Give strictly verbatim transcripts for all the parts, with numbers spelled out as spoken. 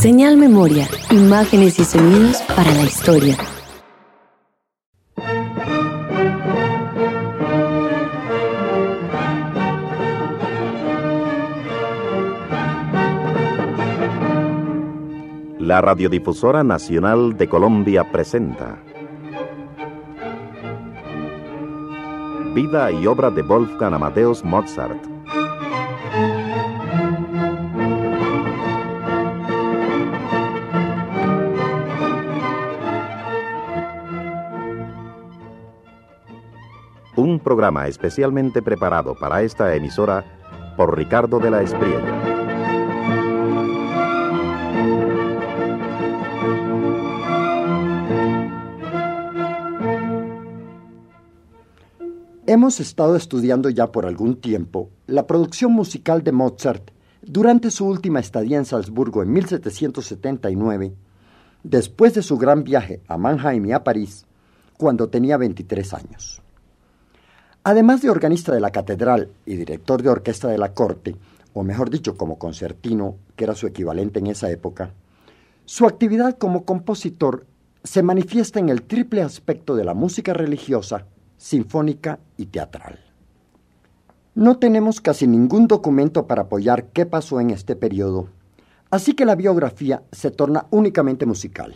Señal Memoria, imágenes y sonidos para la historia. La Radiodifusora Nacional de Colombia presenta Vida y obra de Wolfgang Amadeus Mozart. Un programa especialmente preparado para esta emisora por Ricardo de la Espriella. Hemos estado estudiando ya por algún tiempo la producción musical de Mozart durante su última estadía en Salzburgo en mil setecientos setenta y nueve, después de su gran viaje a Mannheim y a París, cuando tenía veintitrés años. Además de organista de la catedral y director de orquesta de la corte, o mejor dicho, como concertino, que era su equivalente en esa época, su actividad como compositor se manifiesta en el triple aspecto de la música religiosa, sinfónica y teatral. No tenemos casi ningún documento para apoyar qué pasó en este periodo, así que la biografía se torna únicamente musical.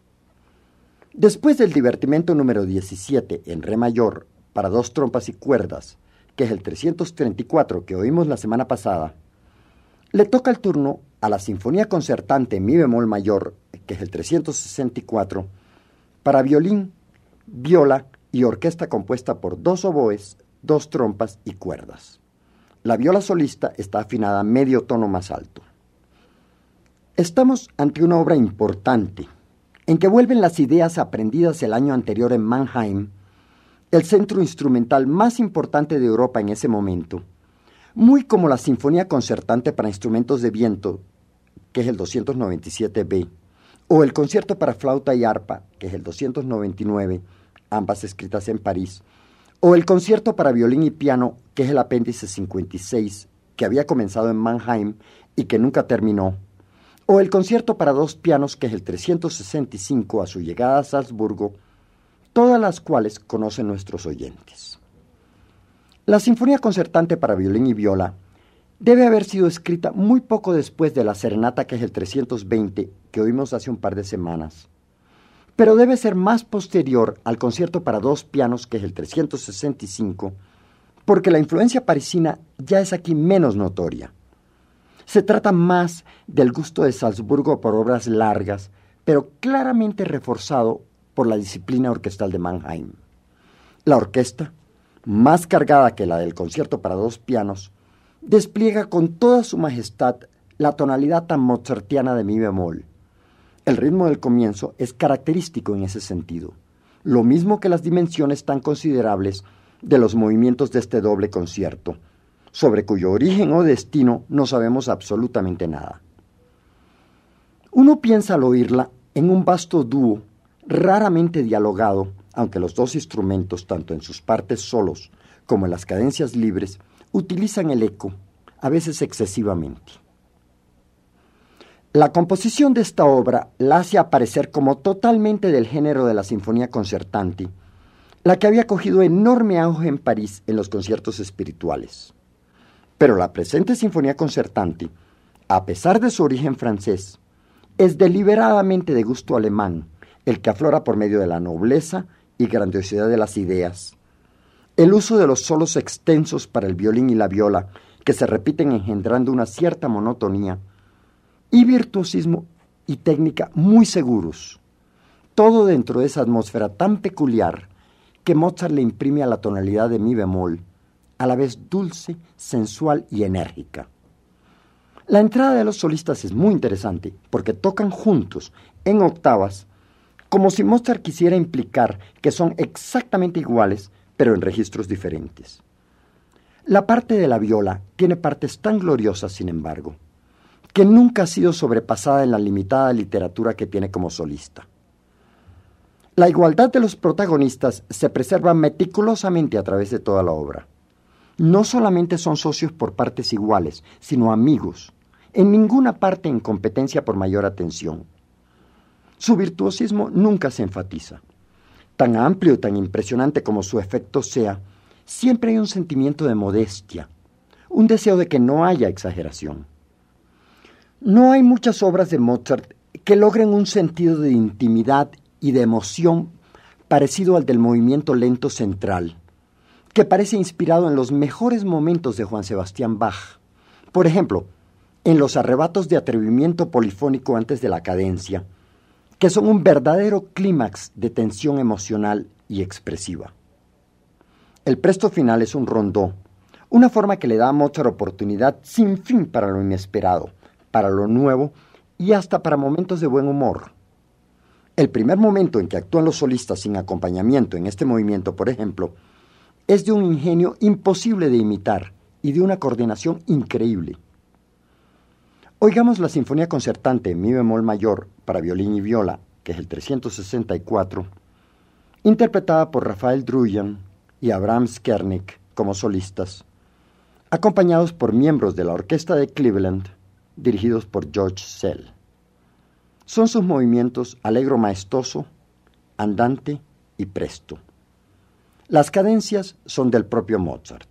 Después del divertimento número diecisiete en re mayor para dos trompas y cuerdas, que es el trescientos treinta y cuatro que oímos la semana pasada, le toca el turno a la Sinfonía Concertante en mi bemol mayor, que es el trescientos sesenta y cuatro, para violín, viola y orquesta compuesta por dos oboes, dos trompas y cuerdas. La viola solista está afinada a medio tono más alto. Estamos ante una obra importante, en que vuelven las ideas aprendidas el año anterior en Mannheim, el centro instrumental más importante de Europa en ese momento, muy como la Sinfonía Concertante para instrumentos de viento, que es el doscientos noventa y siete be, o el Concierto para flauta y arpa, que es el doscientos noventa y nueve, ambas escritas en París, o el Concierto para violín y piano, que es el apéndice cincuenta y seis, que había comenzado en Mannheim y que nunca terminó, o el Concierto para dos pianos, que es el trescientos sesenta y cinco a su llegada a Salzburgo, todas las cuales conocen nuestros oyentes. La Sinfonía Concertante para violín y viola debe haber sido escrita muy poco después de la serenata, que es el trescientos veinte, que oímos hace un par de semanas, pero debe ser más posterior al Concierto para dos pianos, que es el trescientos sesenta y cinco, porque la influencia parisina ya es aquí menos notoria. Se trata más del gusto de Salzburgo por obras largas, pero claramente reforzado por la disciplina orquestal de Mannheim. La orquesta, más cargada que la del Concierto para dos pianos, despliega con toda su majestad la tonalidad tan mozartiana de mi bemol. El ritmo del comienzo es característico en ese sentido, lo mismo que las dimensiones tan considerables de los movimientos de este doble concierto, sobre cuyo origen o destino no sabemos absolutamente nada. Uno piensa al oírla en un vasto dúo, raramente dialogado, aunque los dos instrumentos, tanto en sus partes solos como en las cadencias libres, utilizan el eco, a veces excesivamente. La composición de esta obra la hace aparecer como totalmente del género de la Sinfonía Concertante, la que había cogido enorme auge en París en los conciertos espirituales. Pero la presente Sinfonía Concertante, a pesar de su origen francés, es deliberadamente de gusto alemán, el que aflora por medio de la nobleza y grandiosidad de las ideas, el uso de los solos extensos para el violín y la viola, que se repiten engendrando una cierta monotonía, y virtuosismo y técnica muy seguros, todo dentro de esa atmósfera tan peculiar que Mozart le imprime a la tonalidad de mi bemol, a la vez dulce, sensual y enérgica. La entrada de los solistas es muy interesante porque tocan juntos, en octavas, como si Mozart quisiera implicar que son exactamente iguales, pero en registros diferentes. La parte de la viola tiene partes tan gloriosas, sin embargo, que nunca ha sido sobrepasada en la limitada literatura que tiene como solista. La igualdad de los protagonistas se preserva meticulosamente a través de toda la obra. No solamente son socios por partes iguales, sino amigos, en ninguna parte en competencia por mayor atención. Su virtuosismo nunca se enfatiza. Tan amplio, tan impresionante como su efecto sea, siempre hay un sentimiento de modestia, un deseo de que no haya exageración. No hay muchas obras de Mozart que logren un sentido de intimidad y de emoción parecido al del movimiento lento central, que parece inspirado en los mejores momentos de Juan Sebastián Bach. Por ejemplo, en los arrebatos de atrevimiento polifónico antes de la cadencia, que son un verdadero clímax de tensión emocional y expresiva. El presto final es un rondó, una forma que le da a Mozart oportunidad sin fin para lo inesperado, para lo nuevo y hasta para momentos de buen humor. El primer momento en que actúan los solistas sin acompañamiento en este movimiento, por ejemplo, es de un ingenio imposible de imitar y de una coordinación increíble. Oigamos la Sinfonía Concertante en mi bemol mayor para violín y viola, que es el trescientos sesenta y cuatro, interpretada por Rafael Druyan y Abraham Skernik como solistas, acompañados por miembros de la Orquesta de Cleveland, dirigidos por George Szell. Son sus movimientos allegro maestoso, andante y presto. Las cadencias son del propio Mozart.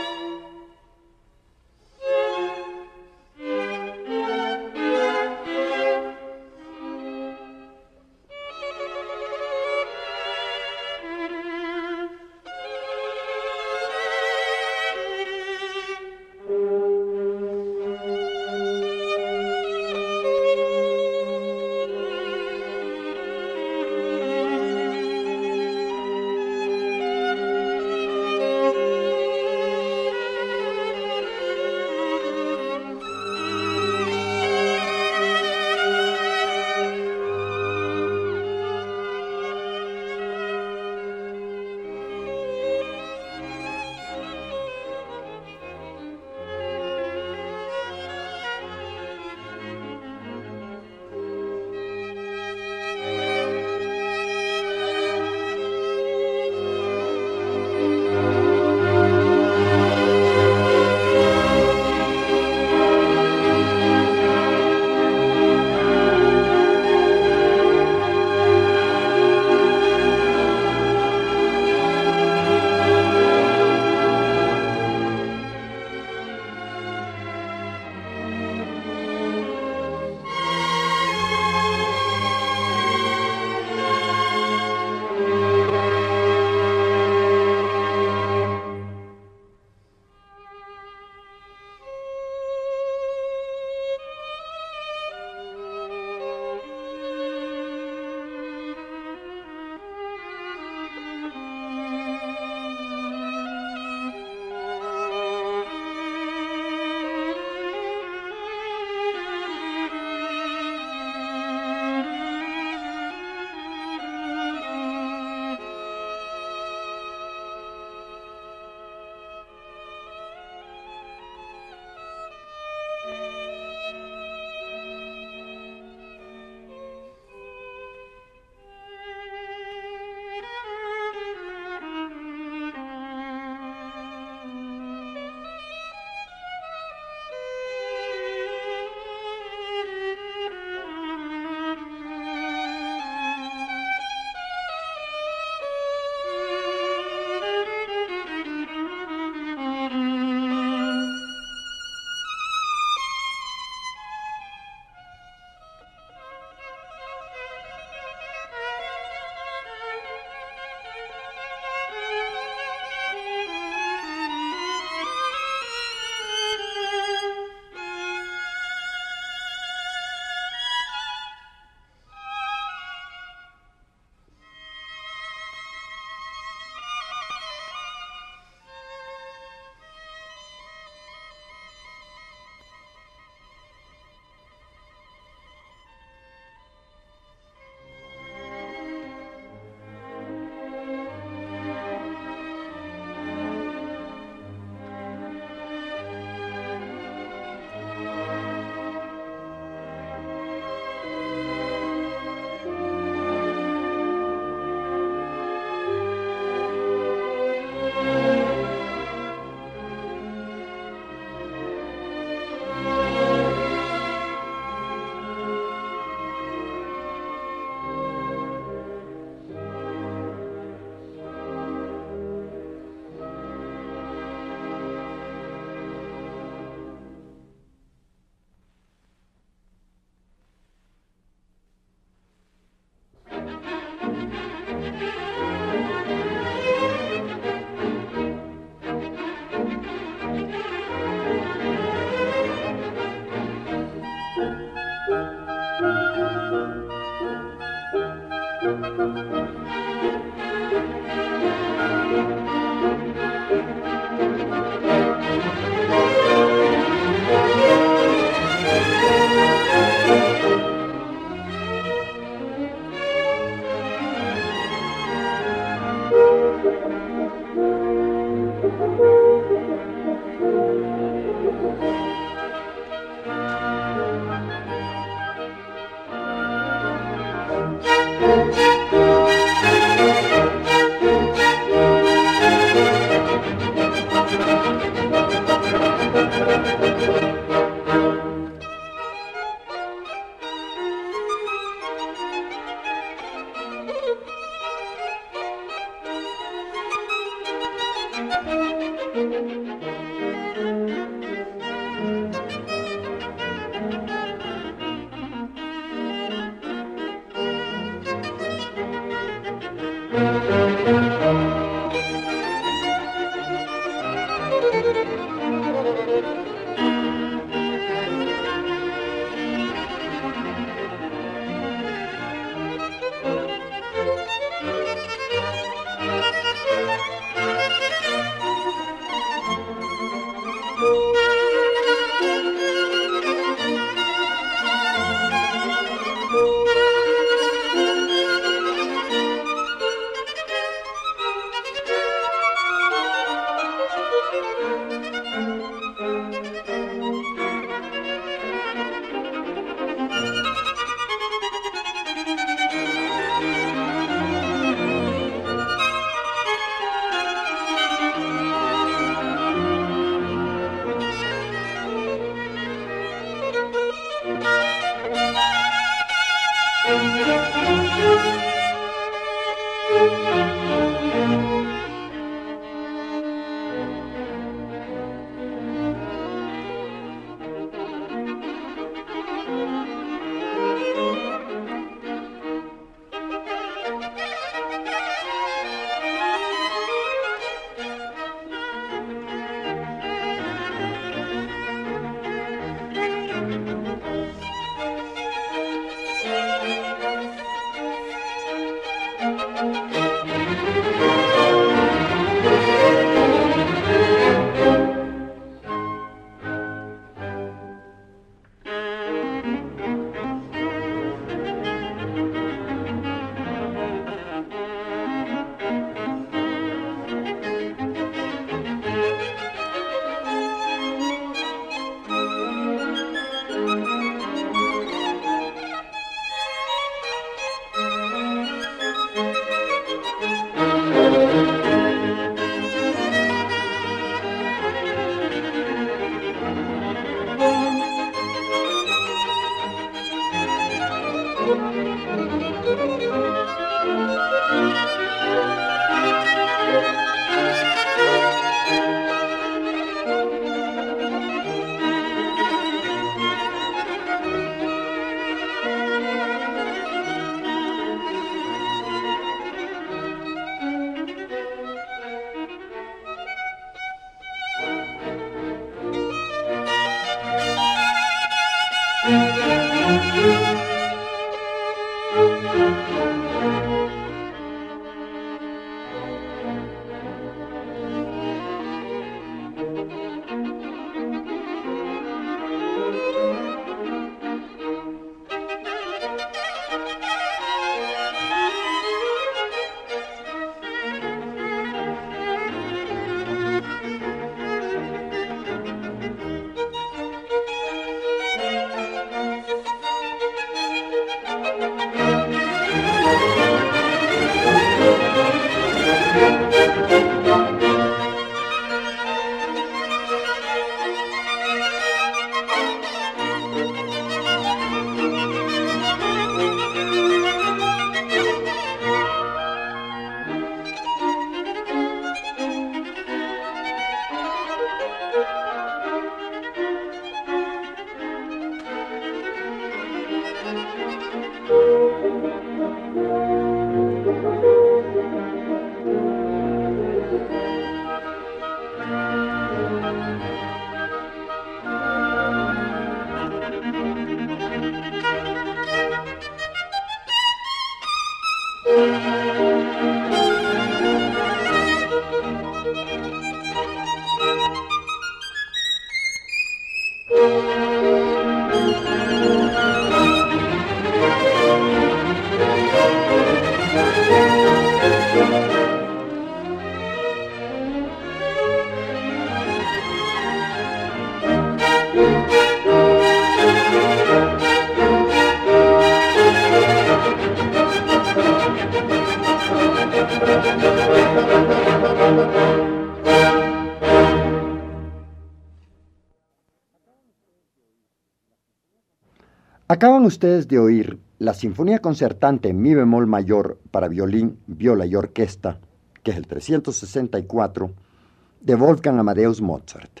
Acaban ustedes de oír la Sinfonía Concertante en Mi bemol mayor para violín, viola y orquesta, que es el trescientos sesenta y cuatro, de Wolfgang Amadeus Mozart.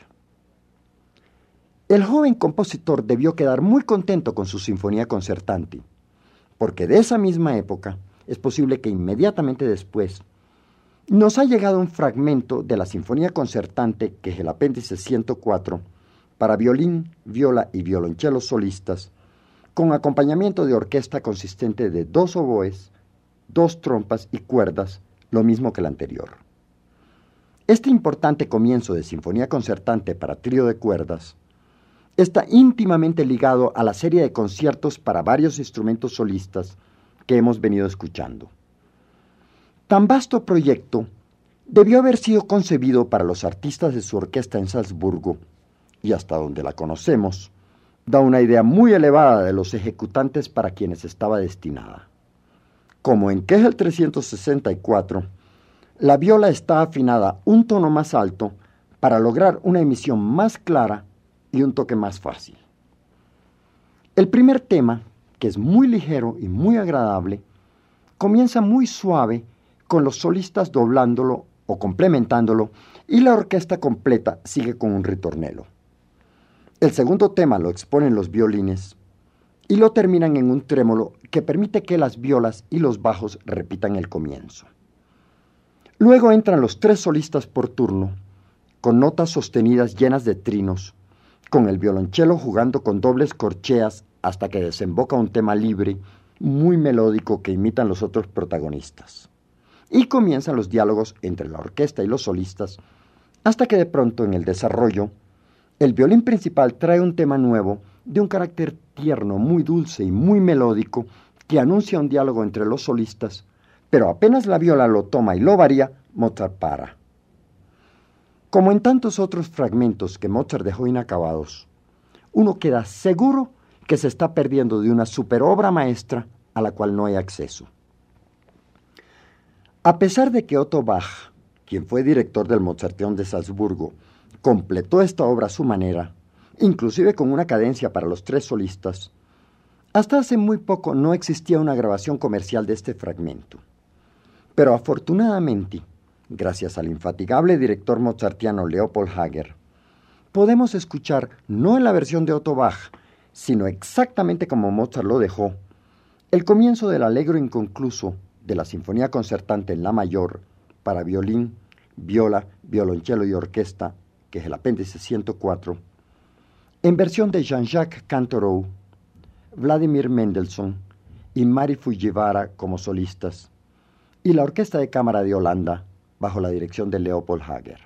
El joven compositor debió quedar muy contento con su Sinfonía Concertante, porque de esa misma época es posible que inmediatamente después nos ha llegado un fragmento de la Sinfonía Concertante, que es el apéndice ciento cuatro, para violín, viola y violonchelo solistas, con acompañamiento de orquesta consistente de dos oboes, dos trompas y cuerdas, lo mismo que el anterior. Este importante comienzo de Sinfonía Concertante para trío de cuerdas está íntimamente ligado a la serie de conciertos para varios instrumentos solistas que hemos venido escuchando. Tan vasto proyecto debió haber sido concebido para los artistas de su orquesta en Salzburgo, y hasta donde la conocemos, da una idea muy elevada de los ejecutantes para quienes estaba destinada. Como en Kegel trescientos sesenta y cuatro, la viola está afinada un tono más alto para lograr una emisión más clara y un toque más fácil. El primer tema, que es muy ligero y muy agradable, comienza muy suave con los solistas doblándolo o complementándolo, y la orquesta completa sigue con un ritornelo. El segundo tema lo exponen los violines y lo terminan en un trémolo que permite que las violas y los bajos repitan el comienzo. Luego entran los tres solistas por turno, con notas sostenidas llenas de trinos, con el violonchelo jugando con dobles corcheas hasta que desemboca un tema libre, muy melódico que imitan los otros protagonistas. Y comienzan los diálogos entre la orquesta y los solistas, hasta que de pronto en el desarrollo, el violín principal trae un tema nuevo de un carácter tierno, muy dulce y muy melódico que anuncia un diálogo entre los solistas, pero apenas la viola lo toma y lo varía, Mozart para. Como en tantos otros fragmentos que Mozart dejó inacabados, uno queda seguro que se está perdiendo de una superobra maestra a la cual no hay acceso. A pesar de que Otto Bach, quien fue director del Mozarteum de Salzburgo, completó esta obra a su manera, inclusive con una cadencia para los tres solistas, hasta hace muy poco no existía una grabación comercial de este fragmento. Pero afortunadamente, gracias al infatigable director mozartiano Leopold Hager, podemos escuchar, no en la versión de Otto Bach, sino exactamente como Mozart lo dejó, el comienzo del allegro inconcluso de la Sinfonía Concertante en la mayor para violín, viola, violonchelo y orquesta, que es el apéndice ciento cuatro, en versión de Jean-Jacques Cantereau, Vladimir Mendelssohn y Mari Fujiwara como solistas, y la Orquesta de Cámara de Holanda bajo la dirección de Leopold Hager.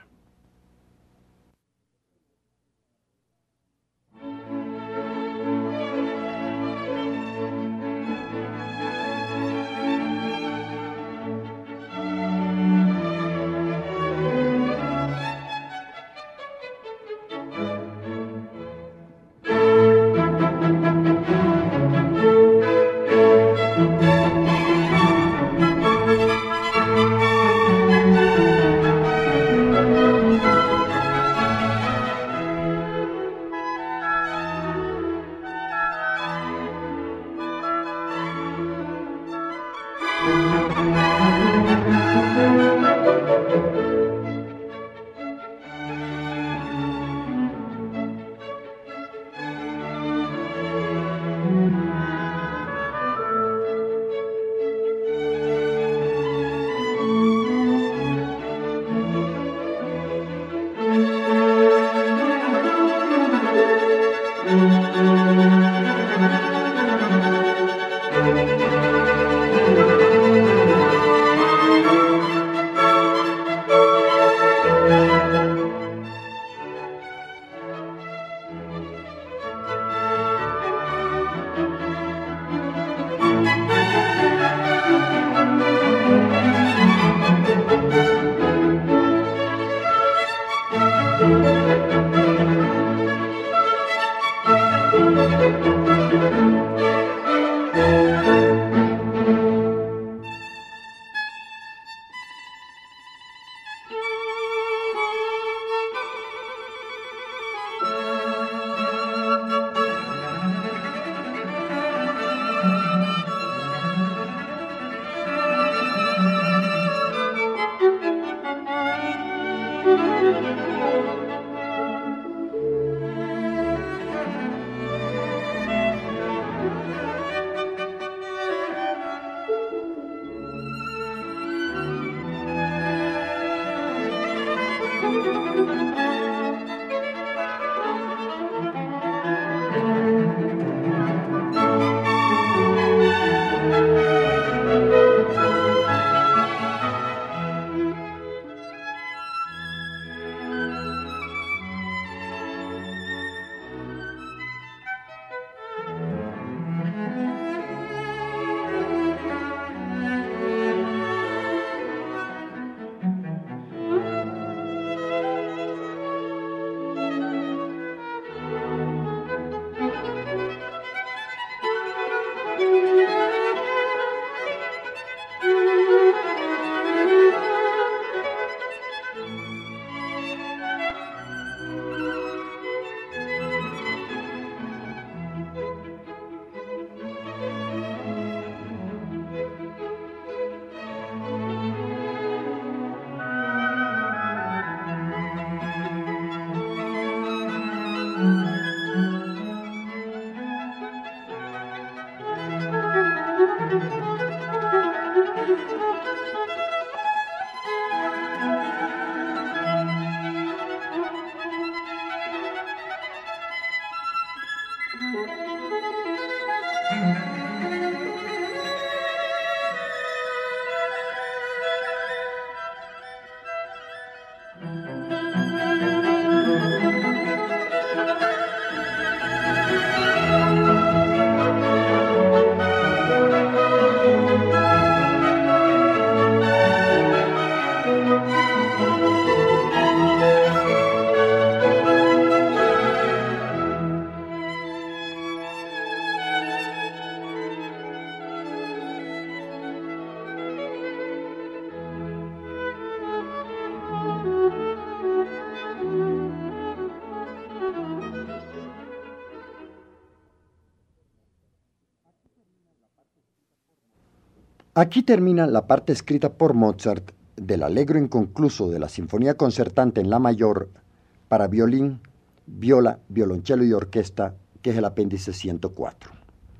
Aquí termina la parte escrita por Mozart del Allegro inconcluso de la Sinfonía Concertante en La mayor para violín, viola, violonchelo y orquesta, que es el apéndice ciento cuatro.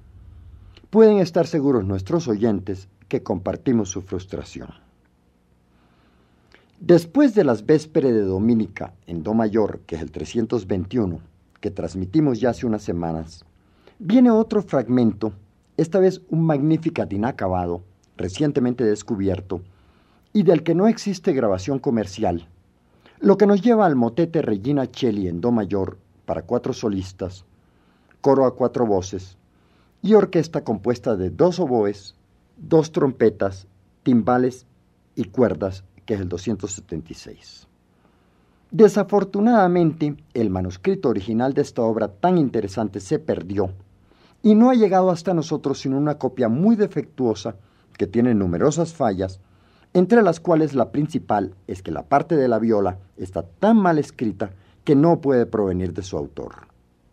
Pueden estar seguros nuestros oyentes que compartimos su frustración. Después de las Vésperas de Dominica en Do mayor, que es el trescientos veintiuno, que transmitimos ya hace unas semanas, Viene otro fragmento, esta vez un Magnificat inacabado, recientemente descubierto, y del que no existe grabación comercial, lo que nos lleva al motete Regina Coeli en do mayor para cuatro solistas, coro a cuatro voces y orquesta compuesta de dos oboes, dos trompetas, timbales y cuerdas, que es el doscientos setenta y seis. Desafortunadamente, el manuscrito original de esta obra tan interesante se perdió y no ha llegado hasta nosotros sino una copia muy defectuosa que tiene numerosas fallas, entre las cuales la principal es que la parte de la viola está tan mal escrita que no puede provenir de su autor.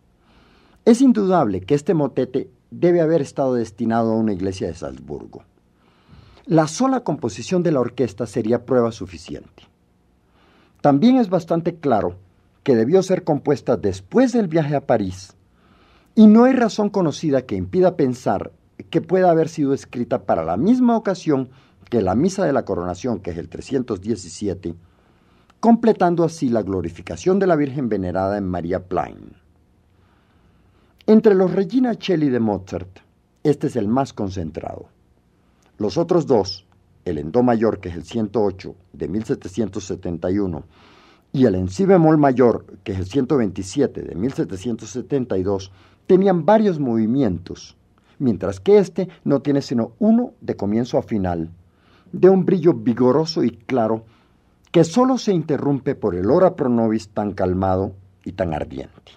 Es indudable que este motete debe haber estado destinado a una iglesia de Salzburgo. La sola composición de la orquesta sería prueba suficiente. También es bastante claro que debió ser compuesta después del viaje a París, y no hay razón conocida que impida pensar que pueda haber sido escrita para la misma ocasión que la Misa de la Coronación, que es el trescientos diecisiete, completando así la glorificación de la Virgen venerada en María Plain. Entre los Regina Coeli de Mozart, este es el más concentrado. Los otros dos, el en do mayor, que es el ciento ocho, de mil setecientos setenta y uno, y el en si bemol mayor, que es el ciento veintisiete, de mil setecientos setenta y dos, tenían varios movimientos, mientras que este no tiene sino uno de comienzo a final, de un brillo vigoroso y claro, que solo se interrumpe por el ora pro nobis tan calmado y tan ardiente.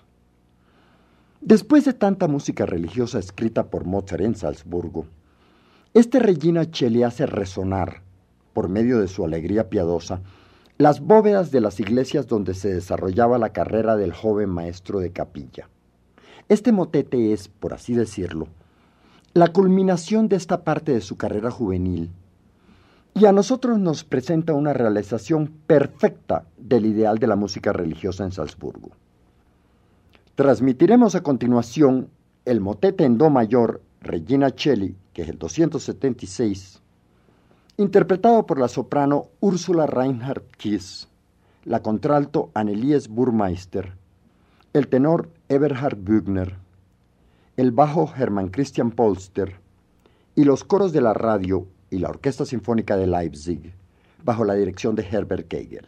Después de tanta música religiosa escrita por Mozart en Salzburgo, este Regina Coeli hace resonar, por medio de su alegría piadosa, las bóvedas de las iglesias donde se desarrollaba la carrera del joven maestro de capilla. Este motete es, por así decirlo, la culminación de esta parte de su carrera juvenil, y a nosotros nos presenta una realización perfecta del ideal de la música religiosa en Salzburgo. Transmitiremos a continuación el motete en do mayor Regina Coeli, que es el doscientos setenta y seis, interpretado por la soprano Ursula Reinhardt-Kiss, la contralto Annelies Burmeister, el tenor Eberhard Büchner, el bajo Hermann Christian Polster y los coros de la radio y la Orquesta Sinfónica de Leipzig, bajo la dirección de Herbert Kegel.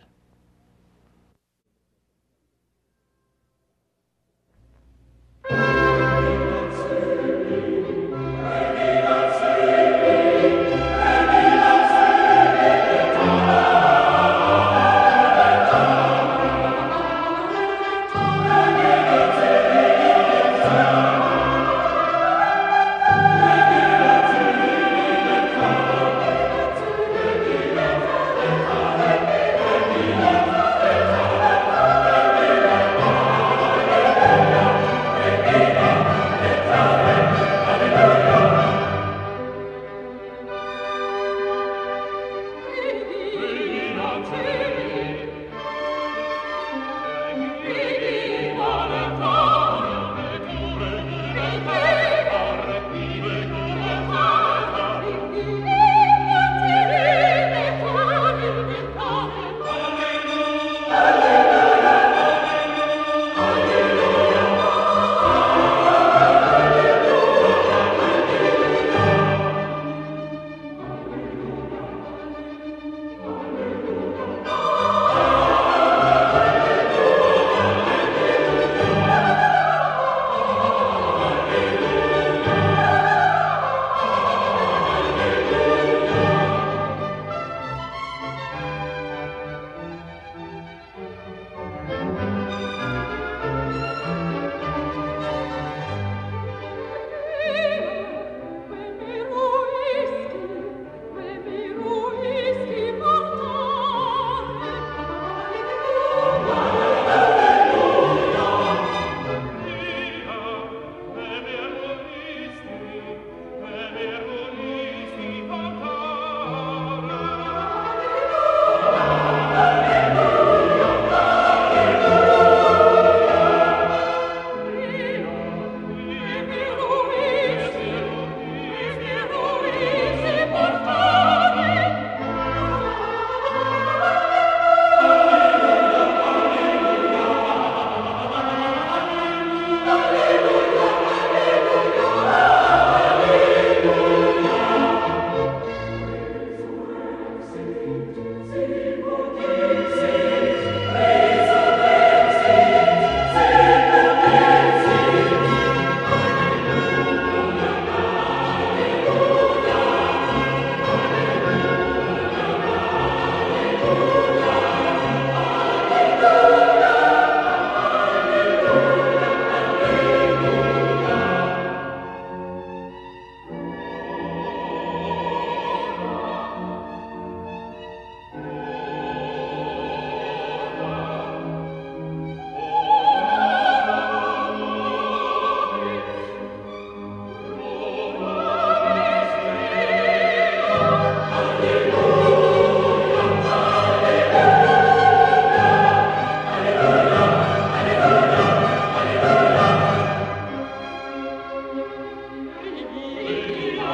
Thank you.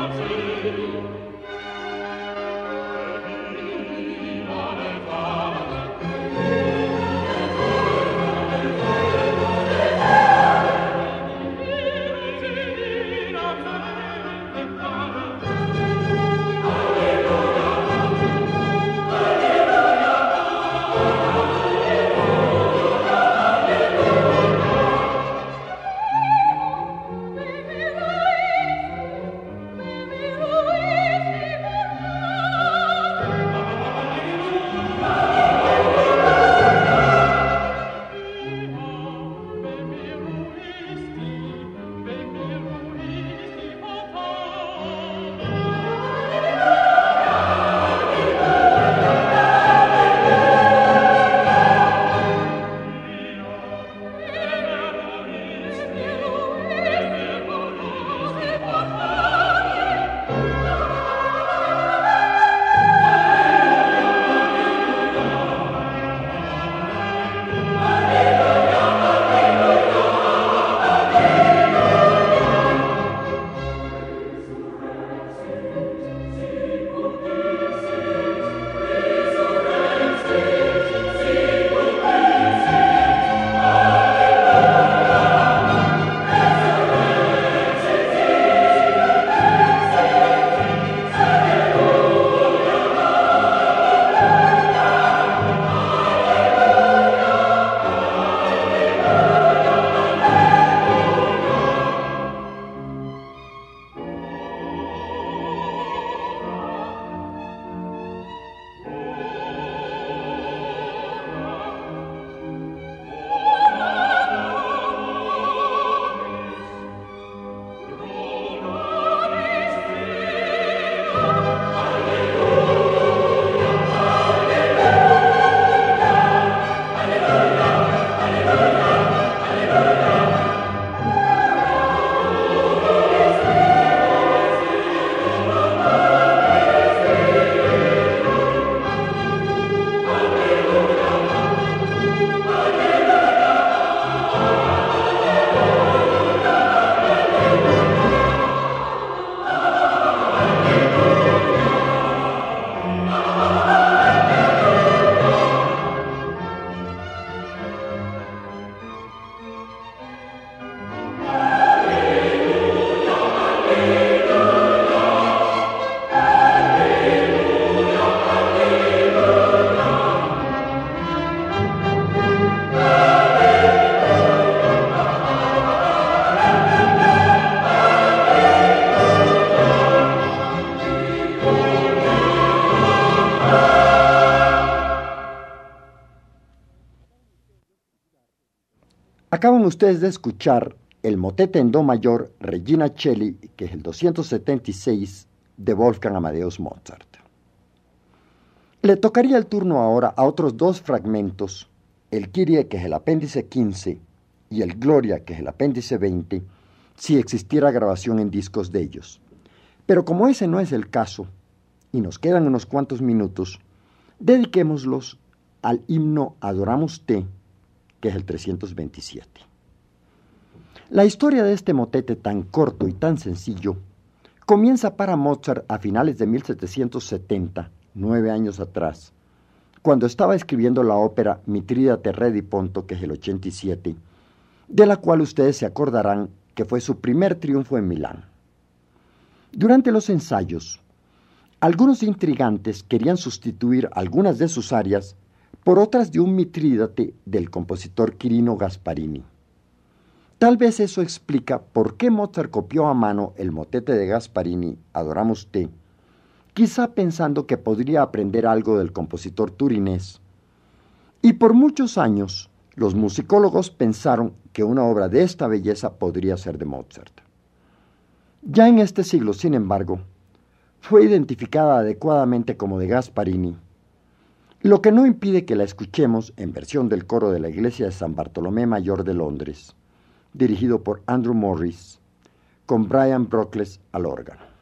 Acaban ustedes de escuchar el motete en do mayor Regina Coeli, que es el doscientos setenta y seis de Wolfgang Amadeus Mozart. Le tocaría el turno ahora a otros dos fragmentos, el Kyrie, que es el apéndice quince, y el Gloria, que es el apéndice veinte, si existiera grabación en discos de ellos. Pero como ese no es el caso, y nos quedan unos cuantos minutos, dediquémoslos al himno Adoramos Te, que es el trescientos veintisiete. La historia de este motete tan corto y tan sencillo comienza para Mozart a finales de mil setecientos setenta, nueve años atrás, cuando estaba escribiendo la ópera Mitrídate Re di Ponto, que es el ochenta y siete, de la cual ustedes se acordarán que fue su primer triunfo en Milán. Durante los ensayos, algunos intrigantes querían sustituir algunas de sus arias por otras de un Mitrídate del compositor Quirino Gasparini. Tal vez eso explica por qué Mozart copió a mano el motete de Gasparini, Adoramos Te, quizá pensando que podría aprender algo del compositor turinés. Y por muchos años, los musicólogos pensaron que una obra de esta belleza podría ser de Mozart. Ya en este siglo, sin embargo, fue identificada adecuadamente como de Gasparini, lo que no impide que la escuchemos en versión del coro de la iglesia de San Bartolomé Mayor de Londres, dirigido por Andrew Morris, con Brian Brockles al órgano.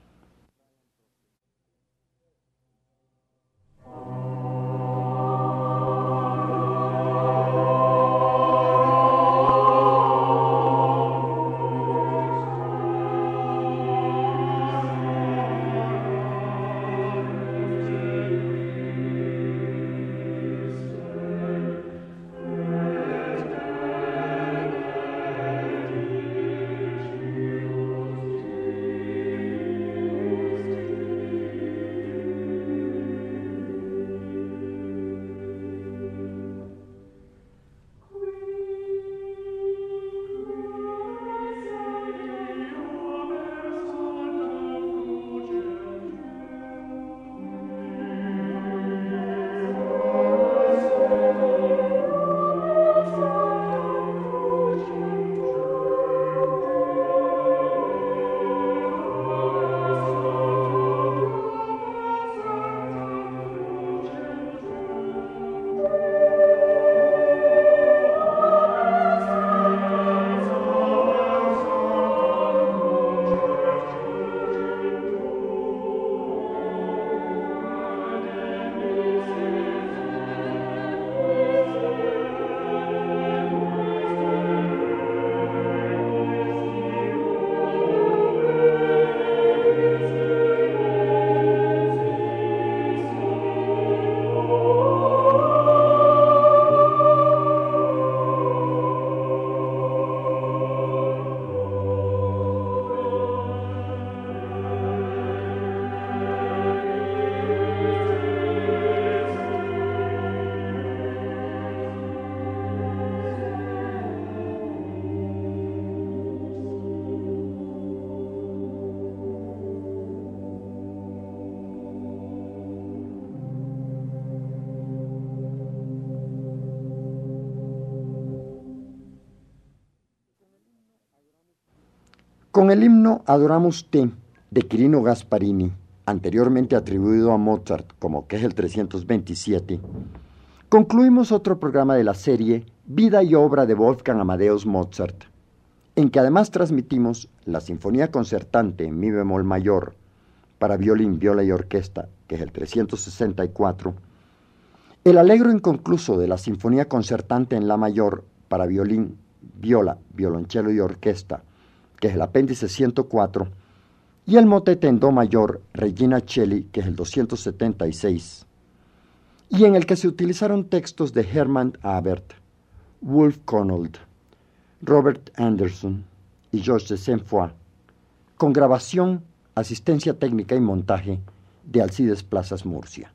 Con el himno Adoramos Te de Quirino Gasparini, anteriormente atribuido a Mozart como que es el trescientos veintisiete, concluimos otro programa de la serie Vida y obra de Wolfgang Amadeus Mozart, en que además transmitimos la Sinfonía Concertante en Mi bemol mayor para violín, viola y orquesta, que es el trescientos sesenta y cuatro, el Allegro inconcluso de la Sinfonía Concertante en La mayor para violín, viola, violonchelo y orquesta, que es el apéndice ciento cuatro, y el motete en Do mayor, Regina Coeli, que es el doscientos setenta y seis, y en el que se utilizaron textos de Hermann Abert, Wolf Konold, Robert Anderson y Georges de Saint-Foy, con grabación, asistencia técnica y montaje de Alcides Plazas Murcia.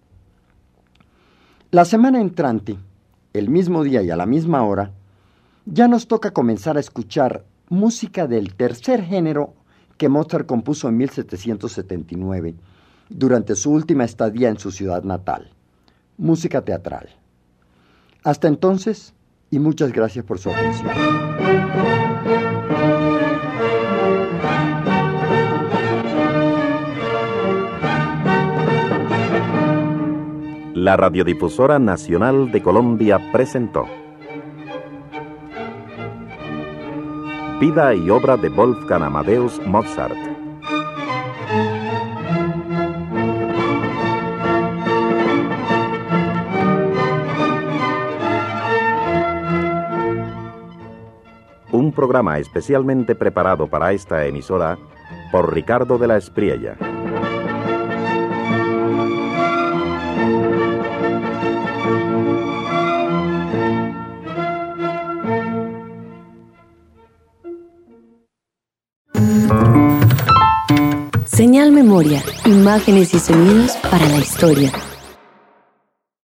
La semana entrante, el mismo día y a la misma hora, ya nos toca comenzar a escuchar música del tercer género que Mozart compuso en mil setecientos setenta y nueve, durante su última estadía en su ciudad natal, música teatral. Hasta entonces, y muchas gracias por su atención. La Radiodifusora Nacional de Colombia presentó Vida y obra de Wolfgang Amadeus Mozart. Un programa especialmente preparado para esta emisora por Ricardo de la Espriella. Señal Memoria, imágenes y sonidos para la historia.